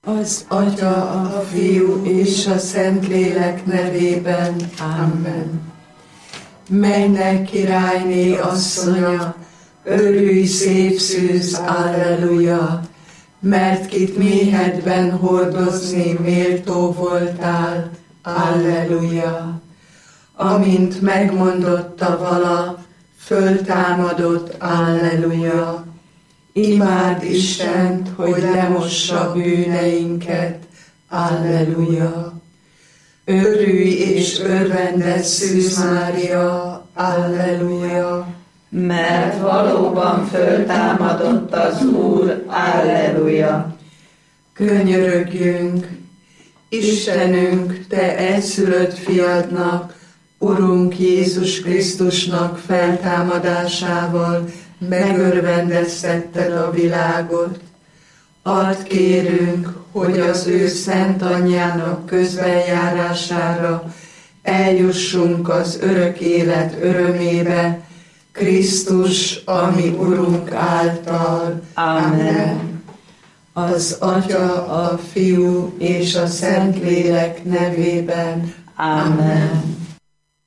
Az Atya, a Fiú és a Szentlélek nevében. Amen. Mennek királyné asszonya, örülj szép szűz, alleluja, mert kit méhedben hordozni méltó voltál, alleluja. Amint megmondotta vala, föltámadott, alleluja. Imád Istent, hogy lemossa bűneinket, alleluja. Örülj és örvendezz, Szűz Mária, alleluja. Mert valóban föltámadott az Úr, alleluja. Könyörögjünk, Istenünk, Te egyszülött fiadnak, Urunk Jézus Krisztusnak feltámadásával megörvendeztetted a világot. Add kérünk, hogy az ő szent anyjának közbenjárására eljussunk az örök élet örömébe, Krisztus, ami Urunk által. Amen. Az Atya, a Fiú és a Szentlélek nevében. Amen.